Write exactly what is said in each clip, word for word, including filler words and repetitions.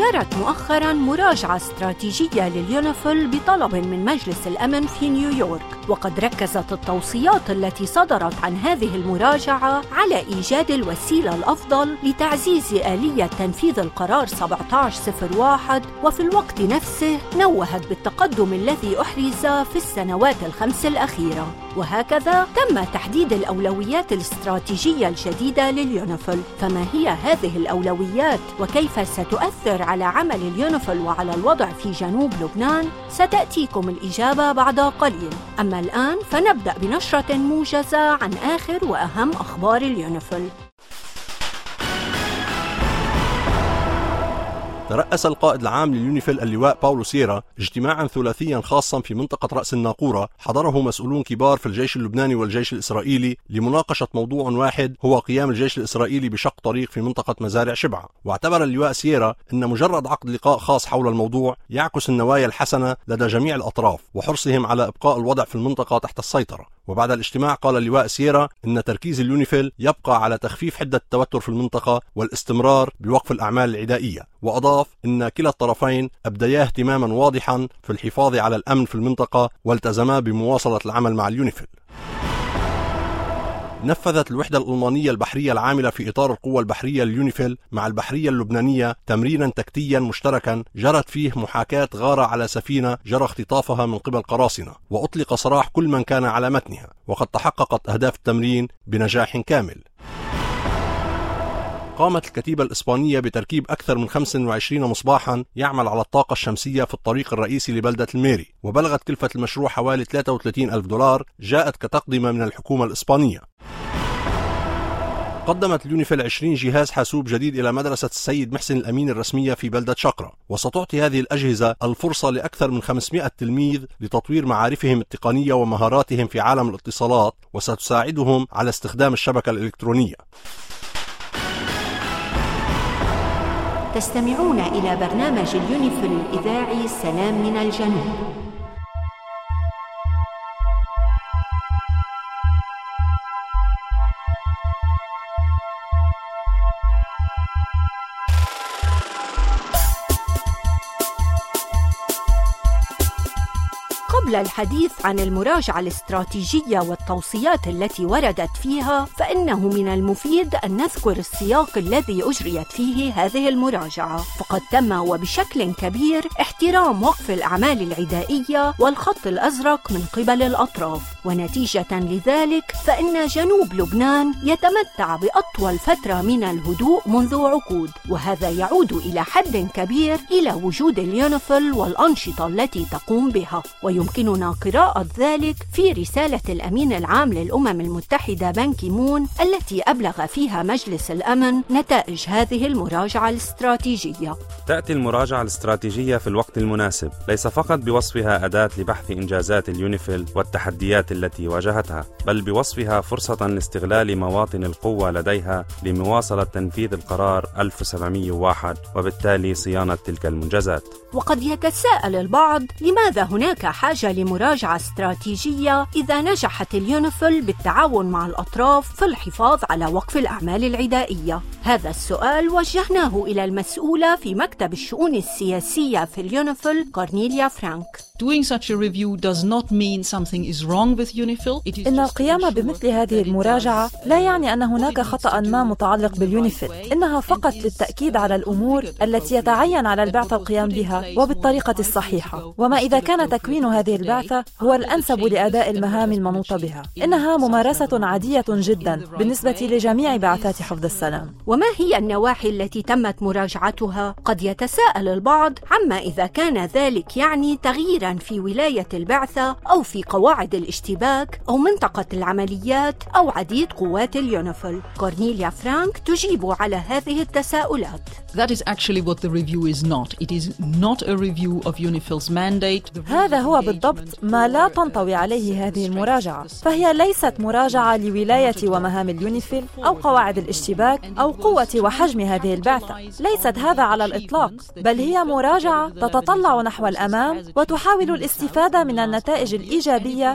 جرت مؤخراً مراجعة استراتيجية لليونيفيل بطلب من مجلس الأمن في نيويورك، وقد ركزت التوصيات التي صدرت عن هذه المراجعة على إيجاد الوسيلة الأفضل لتعزيز آلية تنفيذ القرار سبعة عشر صفر واحد، وفي الوقت نفسه نوهت بالتقدم الذي أحرز في السنوات الخمس الأخيرة. وهكذا تم تحديد الأولويات الاستراتيجية الجديدة لليونيفيل. فما هي هذه الأولويات وكيف ستؤثر على عمل اليونيفيل وعلى الوضع في جنوب لبنان؟ ستأتيكم الإجابة بعد قليل. أما الآن فنبدأ بنشرة موجزة عن آخر وأهم أخبار اليونيفيل. ترأس القائد العام لليونيفيل اللواء باولو سيرا اجتماعا ثلاثيا خاصا في منطقة رأس الناقورة حضره مسؤولون كبار في الجيش اللبناني والجيش الإسرائيلي لمناقشة موضوع واحد هو قيام الجيش الإسرائيلي بشق طريق في منطقة مزارع شبعة. واعتبر اللواء سيرا أن مجرد عقد لقاء خاص حول الموضوع يعكس النوايا الحسنة لدى جميع الأطراف وحرصهم على إبقاء الوضع في المنطقة تحت السيطرة. وبعد الاجتماع قال اللواء سيرا أن تركيز اليونيفيل يبقى على تخفيف حدة التوتر في المنطقة والاستمرار بوقف الأعمال العدائية، وأضاف أن كلا الطرفين أبديا اهتماما واضحا في الحفاظ على الأمن في المنطقة والتزما بمواصلة العمل مع اليونيفيل. نفذت الوحدة الألمانية البحرية العاملة في إطار القوة البحرية اليونيفيل مع البحرية اللبنانية تمرينا تكتيا مشتركا جرت فيه محاكاة غارة على سفينة جرى اختطافها من قبل قراصنة، وأطلق سراح كل من كان على متنها، وقد تحققت أهداف التمرين بنجاح كامل. قامت الكتيبة الإسبانية بتركيب أكثر من خمسة وعشرين مصباحا يعمل على الطاقة الشمسية في الطريق الرئيسي لبلدة الميري، وبلغت كلفة المشروع حوالي ثلاثة وثلاثين ألف دولار جاءت كتقدمة من الحكومة الإسبانية. قدمت اليونيفيل عشرين جهاز حاسوب جديد إلى مدرسة السيد محسن الأمين الرسمية في بلدة شقرة، وستعطي هذه الأجهزة الفرصة لأكثر من خمسمائة تلميذ لتطوير معارفهم التقنية ومهاراتهم في عالم الاتصالات، وستساعدهم على استخدام الشبكة الإلكترونية. تستمعون إلى برنامج اليونيفيل الإذاعي سلام من الجنوب. قبل الحديث عن المراجعة الاستراتيجية والتوصيات التي وردت فيها، فإنه من المفيد أن نذكر السياق الذي أجريت فيه هذه المراجعة. فقد تم وبشكل كبير احترام وقف الأعمال العدائية والخط الأزرق من قبل الأطراف، ونتيجة لذلك فإن جنوب لبنان يتمتع بأطول فترة من الهدوء منذ عقود، وهذا يعود إلى حد كبير إلى وجود اليونيفيل والأنشطة التي تقوم بها. ويمكننا قراءة ذلك في رسالة الأمين العام للأمم المتحدة بان كي مون التي أبلغ فيها مجلس الأمن نتائج هذه المراجعة الاستراتيجية. تأتي المراجعة الاستراتيجية في الوقت المناسب، ليس فقط بوصفها أداة لبحث إنجازات اليونيفيل والتحديات التي واجهتها، بل بوصفها فرصة لاستغلال مواطن القوة لديها لمواصلة تنفيذ القرار ألف وسبعمائة وواحد وبالتالي صيانة تلك المنجزات. وقد يتساءل البعض لماذا هناك حاجة لمراجعة استراتيجية إذا نجحت اليونيفيل بالتعاون مع الأطراف في الحفاظ على وقف الأعمال العدائية؟ هذا السؤال وجهناه إلى المسؤولة في مكتب الشؤون السياسية في اليونيفيل كورنيليا فرانك. Doing such a review does not mean something is wrong with UNIFIL. إن القيام بمثل هذه المراجعة لا يعني أن هناك خطأ ما متعلق باليونيفيل، إنها فقط للتأكيد على الأمور التي يتعين على البعثة القيام بها وبالطريقة الصحيحة، وما إذا كان تكوين هذه البعثة هو الأنسب لأداء المهام المنوطة بها. إنها ممارسة عادية جدا بالنسبة لجميع بعثات حفظ السلام. وما هي النواحي التي تمت مراجعتها؟ قد يتساءل البعض عما إذا كان ذلك يعني تغييرا في ولاية البعثة أو في قواعد الاشتباك أو منطقة العمليات أو عديد قوات اليونيفيل. كورنيليا فرانك تجيب على هذه التساؤلات. That is actually what the review is not. It is not a review of UNIFIL's mandate. هذا هو بالضبط ما لا تنطوي عليه هذه المراجعة، فهي ليست مراجعة لولاية ومهام اليونيفيل أو قواعد الاشتباك أو قوة وحجم هذه البعثة. ليست هذا على الإطلاق، بل هي مراجعة تتطلع نحو الأمام وتحاول الاستفادة من النتائج الإيجابية التي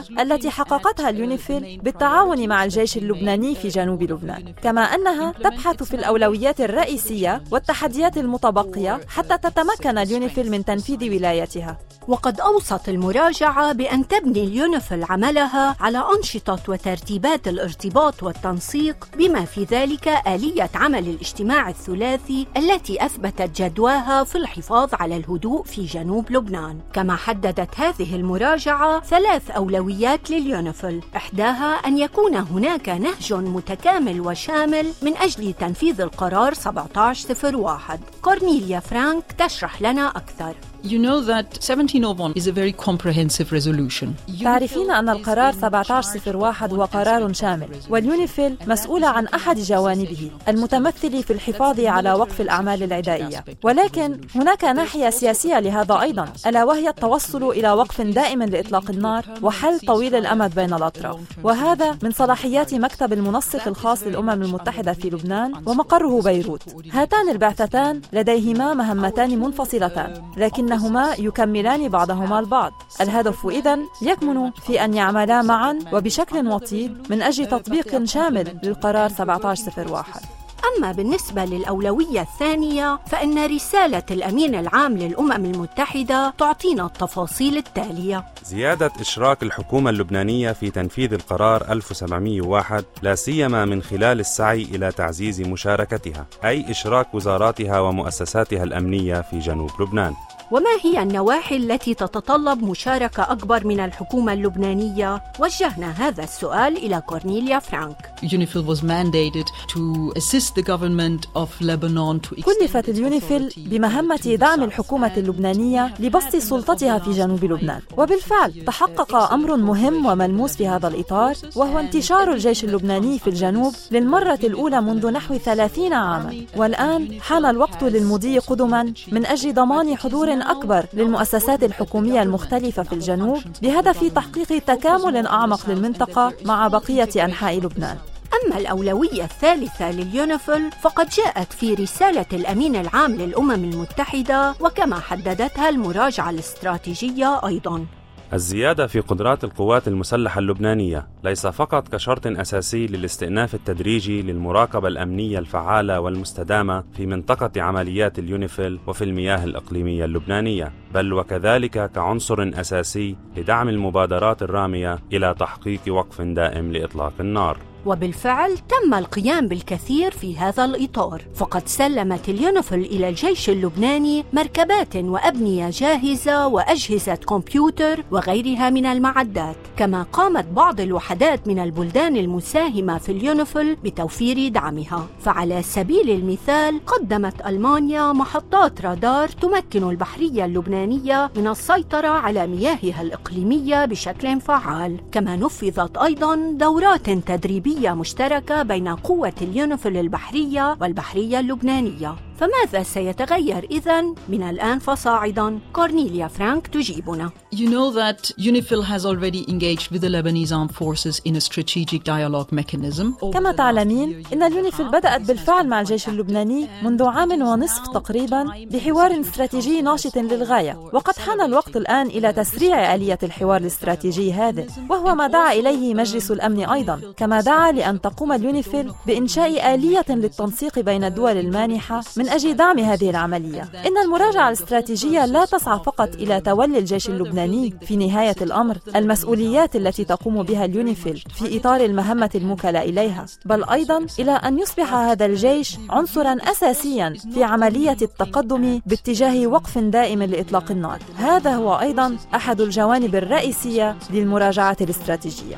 التي حققتها اليونيفيل بالتعاون مع الجيش اللبناني في جنوب لبنان، كما أنها تبحث في الأولويات الرئيسية والتحديات المتبقية حتى تتمكن اليونيفيل من تنفيذ ولايتها. وقد أوصت المراجعة بأن تبني اليونيفيل عملها على أنشطة وترتيبات الارتباط والتنسيق، بما في ذلك آلية عمل الاجتماع الثلاثي التي أثبتت جدواها في الحفاظ على الهدوء في جنوب لبنان. كما حددت هذه المراجعة ثلاث أولويات لليونيفيل، إحداها أن يكون هناك نهج متكامل وشامل من أجل تنفيذ القرار سبعة عشر صفر واحد. كورنيليا فرانك تشرح لنا أكثر. You know that seventeen oh one is a very comprehensive resolution. تعرفين أن القرار سبعة عشر صفر واحد هو قرار شامل، واليونيفيل مسؤولة عن أحد جوانبه المتمثل في الحفاظ على وقف الأعمال العدائية. ولكن هناك ناحية سياسية لهذا أيضا، ألا وهي التوصل إلى وقف دائم لإطلاق النار وحل طويل الأمد بين الأطراف، وهذا من صلاحيات مكتب المنسق الخاص للأمم المتحدة في لبنان ومقره بيروت. هاتان البعثتان لديهما مهمتان منفصلتان، لكن إنهما يكملان بعضهما البعض. الهدف إذن يكمن في أن يعملا معا وبشكل وطيد من أجل تطبيق شامل للقرار سبعة عشر صفر واحد. أما بالنسبة للأولوية الثانية فإن رسالة الأمين العام للأمم المتحدة تعطينا التفاصيل التالية: زيادة إشراك الحكومة اللبنانية في تنفيذ القرار ألف وسبعمئة وواحد، لا سيما من خلال السعي إلى تعزيز مشاركتها، أي إشراك وزاراتها ومؤسساتها الأمنية في جنوب لبنان. وما هي النواحي التي تتطلب مشاركة أكبر من الحكومة اللبنانية؟ وجهنا هذا السؤال إلى كورنيليا فرانك. UNIFIL was mandated to assist the government of Lebanon to كلفت اليونيفيل بمهمة دعم الحكومة اللبنانية لبسط سلطتها في جنوب لبنان، وبالفعل تحقق أمر مهم وملموس في هذا الإطار، وهو انتشار الجيش اللبناني في الجنوب للمرة الأولى منذ نحو ثلاثين عاما. والآن حان الوقت للمضي قدما من أجل ضمان حضور أكبر للمؤسسات الحكومية المختلفة في الجنوب بهدف تحقيق تكامل أعمق للمنطقة مع بقية أنحاء لبنان. أما الأولوية الثالثة لليونيفيل فقد جاءت في رسالة الأمين العام للأمم المتحدة، وكما حددتها المراجعة الاستراتيجية أيضاً. الزيادة في قدرات القوات المسلحة اللبنانية ليس فقط كشرط أساسي للاستئناف التدريجي للمراقبة الأمنية الفعالة والمستدامة في منطقة عمليات اليونيفيل وفي المياه الإقليمية اللبنانية، بل وكذلك كعنصر أساسي لدعم المبادرات الرامية إلى تحقيق وقف دائم لإطلاق النار. وبالفعل تم القيام بالكثير في هذا الإطار، فقد سلمت اليونيفيل إلى الجيش اللبناني مركبات وأبنية جاهزة وأجهزة كمبيوتر وغيرها من المعدات. كما قامت بعض الوحدات من البلدان المساهمة في اليونيفيل بتوفير دعمها، فعلى سبيل المثال قدمت ألمانيا محطات رادار تمكن البحرية اللبنانية من السيطرة على مياهها الإقليمية بشكل فعال. كما نفذت أيضاً دورات تدريبية مشتركة بين قوة اليونيفيل البحرية والبحرية اللبنانية. فماذا سيتغير إذن من الآن فصاعدا؟ كورنيليا فرانك تجيبنا. You know that UNIFIL has already engaged with the Lebanese armed forces in a strategic dialogue mechanism. كما تعلمين إن اليونيفيل بدأت بالفعل مع الجيش اللبناني منذ عام ونصف تقريبا بحوار استراتيجي ناشط للغاية، وقد حان الوقت الآن إلى تسريع آلية الحوار الاستراتيجي هذا، وهو ما دعا إليه مجلس الأمن أيضا. كما دعا لأن تقوم اليونيفيل بإنشاء آلية للتنسيق بين الدول المانحة من أجل دعم هذه العملية. إن المراجعة الاستراتيجية لا تسعى فقط إلى تولي الجيش اللبناني في نهاية الأمر المسؤوليات التي تقوم بها اليونيفيل في إطار المهمة الموكلة إليها، بل أيضا إلى أن يصبح هذا الجيش عنصرا أساسيا في عملية التقدم باتجاه وقف دائم لإطلاق النار. هذا هو أيضا أحد الجوانب الرئيسية للمراجعة الاستراتيجية.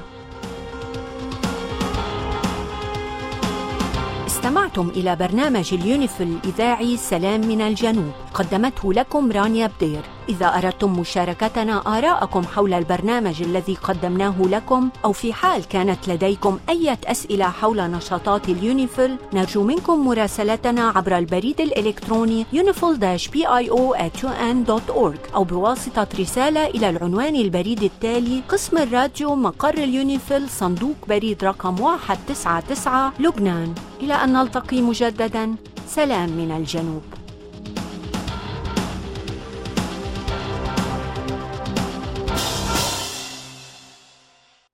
استمعتم إلى برنامج اليونيفيل الإذاعي سلام من الجنوب، قدمته لكم رانيا بدير. إذا أردتم مشاركتنا آراءكم حول البرنامج الذي قدمناه لكم، أو في حال كانت لديكم أي أسئلة حول نشاطات اليونيفيل، نرجو منكم مراسلتنا عبر البريد الإلكتروني يونيفيل بي آي أو آت يو إن دوت أورج، أو بواسطة رسالة إلى العنوان البريد التالي: قسم الراديو مقر اليونيفيل، صندوق بريد رقم واحد تسعة تسعة لبنان. إلى أن نلتقي مجددا، سلام من الجنوب.